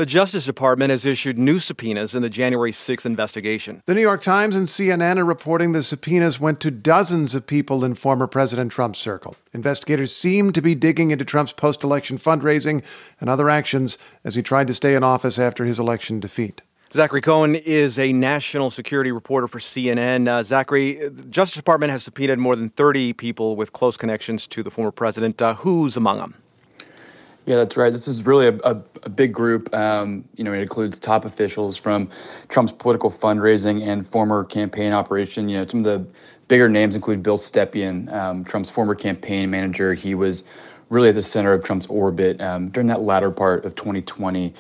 The Justice Department has issued new subpoenas in the January 6th investigation. The New York Times and CNN are reporting the subpoenas went to dozens of people in former President Trump's circle. Investigators seem to be digging into Trump's post-election fundraising and other actions as he tried to stay in office after his election defeat. Zachary Cohen is a national security reporter for CNN. Zachary, the Justice Department has subpoenaed more than 30 people with close connections to the former president. Who's among them? Yeah, that's right. This is really a big group. It includes top officials from Trump's political fundraising and former campaign operation. Some of the bigger names include Bill Stepien, Trump's former campaign manager. He was really at the center of Trump's orbit during that latter part of 2020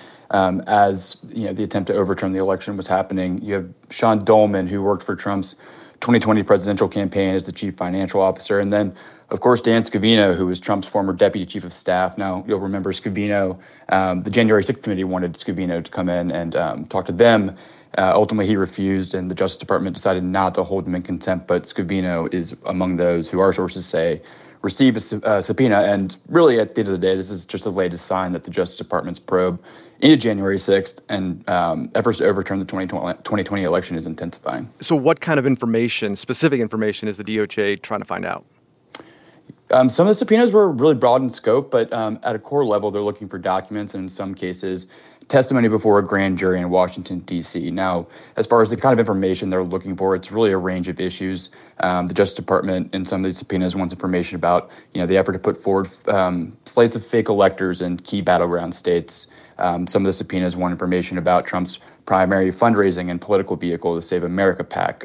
as the attempt to overturn the election was happening. You have Sean Dolman, who worked for Trump's 2020 presidential campaign as the chief financial officer, and then of course, Dan Scavino, who was Trump's former deputy chief of staff. Now, you'll remember Scavino, the January 6th committee wanted Scavino to come in and talk to them. Ultimately, he refused, and the Justice Department decided not to hold him in contempt. But Scavino is among those who our sources say received a subpoena. And really, at the end of the day, this is just the latest sign that the Justice Department's probe into January 6th and efforts to overturn the 2020 election is intensifying. So what kind of information, specific information, is the DOJ trying to find out? Some of the subpoenas were really broad in scope, but at a core level, they're looking for documents and in some cases, testimony before a grand jury in Washington, D.C. Now, as far as the kind of information they're looking for, it's really a range of issues. The Justice Department in some of these subpoenas wants information about, the effort to put forward slates of fake electors in key battleground states. Some of the subpoenas want information about Trump's primary fundraising and political vehicle, the Save America PAC,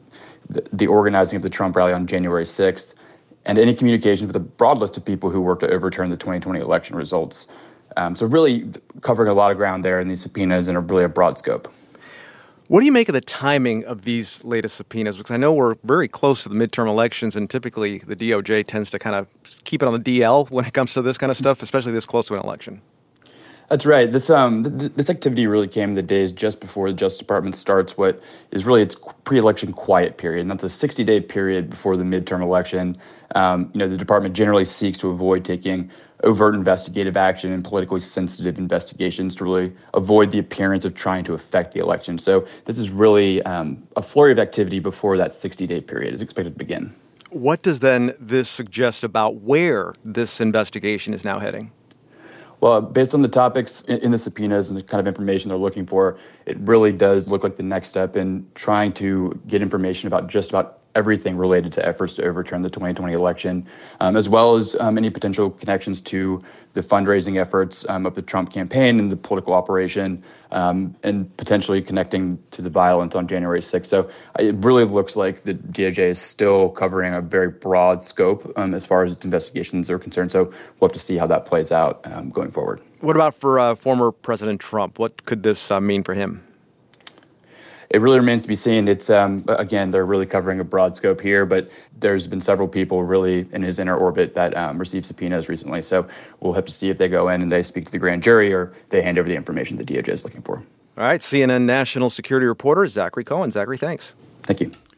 the organizing of the Trump rally on January 6th, and any communications with a broad list of people who worked to overturn the 2020 election results. So really covering a lot of ground there in these subpoenas and really a broad scope. What do you make of the timing of these latest subpoenas? Because I know we're very close to the midterm elections, and typically the DOJ tends to kind of keep it on the DL when it comes to this kind of stuff, especially this close to an election. That's right. This activity really came in the days just before the Justice Department starts what is really its pre-election quiet period. And that's a 60-day period before the midterm election. The department generally seeks to avoid taking overt investigative action and politically sensitive investigations to really avoid the appearance of trying to affect the election. So this is really a flurry of activity before that 60-day period is expected to begin. What does then this suggest about where this investigation is now heading? Well, based on the topics in the subpoenas and the kind of information they're looking for, it really does look like the next step in trying to get information about just about everything related to efforts to overturn the 2020 election, as well as any potential connections to the fundraising efforts of the Trump campaign and the political operation, and potentially connecting to the violence on January 6th. So it really looks like the DOJ is still covering a very broad scope as far as its investigations are concerned. So we'll have to see how that plays out going forward. What about for former President Trump? What could this mean for him? It really remains to be seen. It's, again, they're really covering a broad scope here, but there's been several people really in his inner orbit that received subpoenas recently. So we'll have to see if they go in and they speak to the grand jury or they hand over the information the DOJ is looking for. All right, CNN national security reporter Zachary Cohen. Zachary, thanks. Thank you.